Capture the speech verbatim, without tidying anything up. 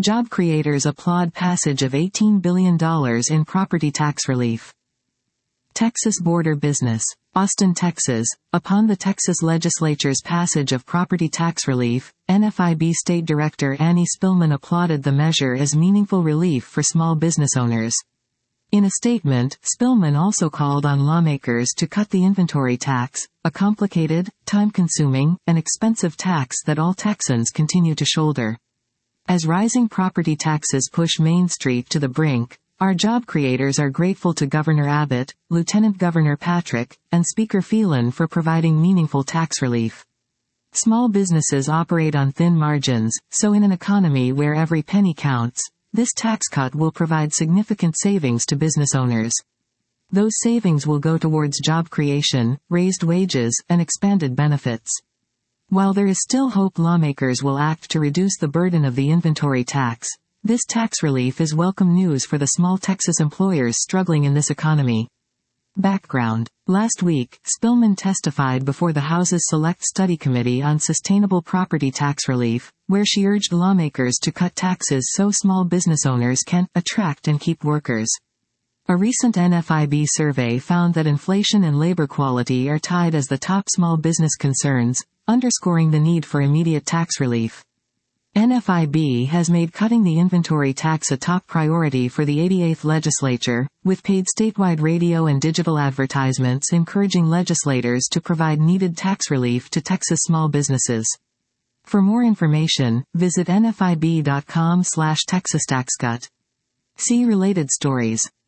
Job creators applaud passage of eighteen billion dollars in property tax relief. Texas border business. Austin, Texas. Upon the Texas legislature's passage of property tax relief, N F I B State Director Annie Spillman applauded the measure as meaningful relief for small business owners. In a statement, Spillman also called on lawmakers to cut the inventory tax, a complicated, time-consuming, and expensive tax that all Texans continue to shoulder. As rising property taxes push Main Street to the brink, our job creators are grateful to Governor Abbott, Lieutenant Governor Patrick, and Speaker Phelan for providing meaningful tax relief. Small businesses operate on thin margins, so in an economy where every penny counts, this tax cut will provide significant savings to business owners. Those savings will go towards job creation, raised wages, and expanded benefits. While there is still hope lawmakers will act to reduce the burden of the inventory tax, this tax relief is welcome news for the small Texas employers struggling in this economy. Background. Last week, Spillman testified before the House's Select Study Committee on Sustainable Property Tax Relief, where she urged lawmakers to cut taxes so small business owners can attract and keep workers. A recent N F I B survey found that inflation and labor quality are tied as the top small business concerns, underscoring the need for immediate tax relief. N F I B has made cutting the inventory tax a top priority for the eighty-eighth legislature, with paid statewide radio and digital advertisements encouraging legislators to provide needed tax relief to Texas small businesses. For more information, visit N F I B dot com slash Texas Tax Cut. See related stories.